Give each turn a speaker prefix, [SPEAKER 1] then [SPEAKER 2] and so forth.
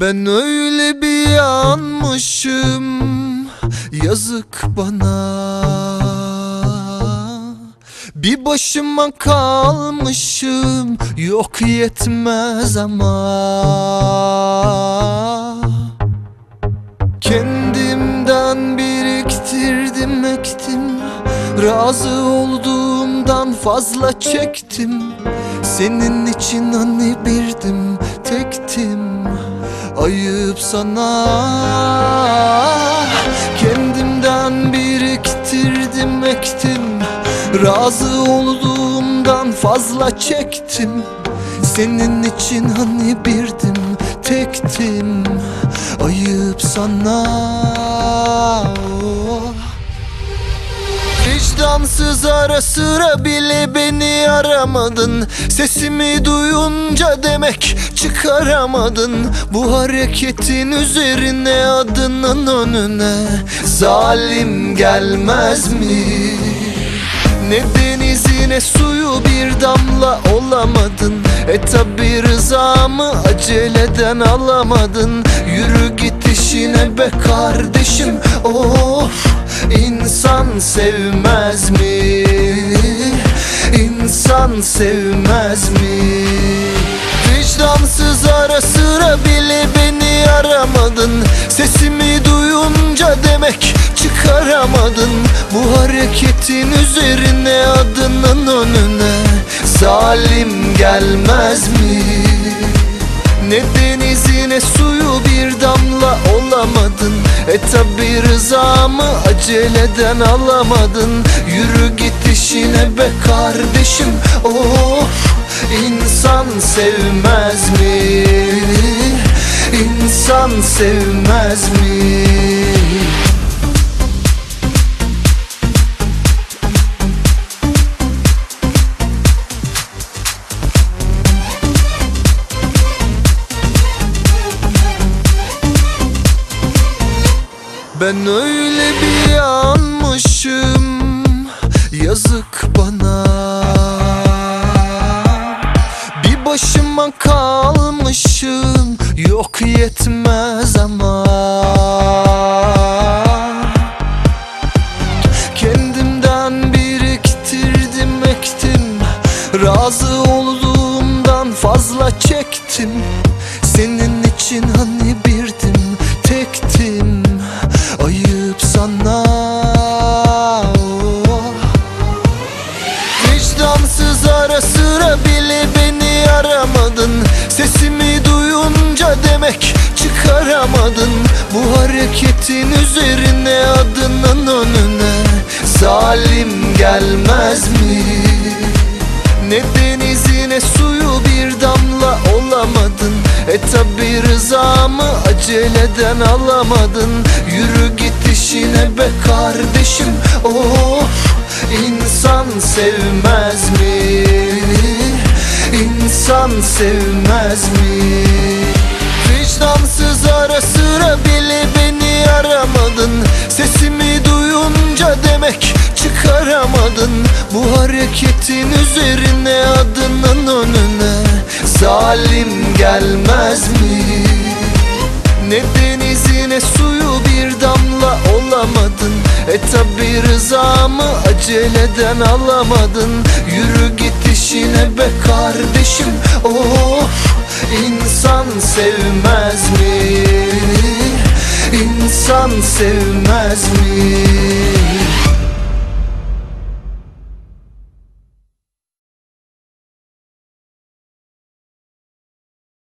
[SPEAKER 1] Ben öyle bir yanmışım, yazık bana. Bir başıma kalmışım, yok yetmez ama. Kendimden biriktirdim, ektim. Razı olduğumdan fazla çektim. Senin için hani birdim, tektim. Ayıp sana. Kendimden biriktirdim, ektim. Razı olduğumdan fazla çektim. Senin için hani birdim, tektim. Ayıp sana. Vicdansız, ara sıra bile beni aramadın. Sesimi duyunca demek çıkaramadın. Bu hareketin üzerine, adının önüne zalim gelmez mi? Ne denizi ne suyu bir damla olamadın. Tabi rızamı aceleden alamadın. Yürü git işine be kardeşim. Of, insan sevmez mi? İnsan sevmez mi? Vicdansız, ara sıra bile beni aramadın. Sesimi duyunca demek çıkaramadın. Bu hareketin üzerine, adının önüne zalim gelmez mi? Ne denizi ne suyu bir damla olamadın. Tabi rızamı aceleden alamadın. Yürü git işine be kardeşim. Of, insan sevmez mi? İnsan sevmez mi? Ben öyle bir yanmışım, yazık bana. Bir başıma kalmışım, yok yetmez ama. Kendimden biriktirdim, ektim. Razı olduğumdan fazla çektim. Senin için hani birdim, tektim. Ayıp sana. Vicdansız, ara sıra bile beni aramadın. Sesimi duyunca demek çıkaramadın. Bu hareketin üzerine, adının önüne zalim gelmez mi? Ne denizi ne suyu bir damla olamadın. Tabi rızamı aceleden alamadın. Yürü git işine be kardeşim. Of, insan sevmez mi? İnsan sevmez mi? Vicdansız, ara sıra bile beni aramadın. Sesimi duyunca demek çıkaramadın. Bu hareketin üzerine, adının önüne zalim gelmez mi? Ne denizi ne suyu bir damla olamadın. Tabi rızamı aceleden alamadın. Yürü git işine be kardeşim. Of, insan sevmez mi? İnsan sevmez mi?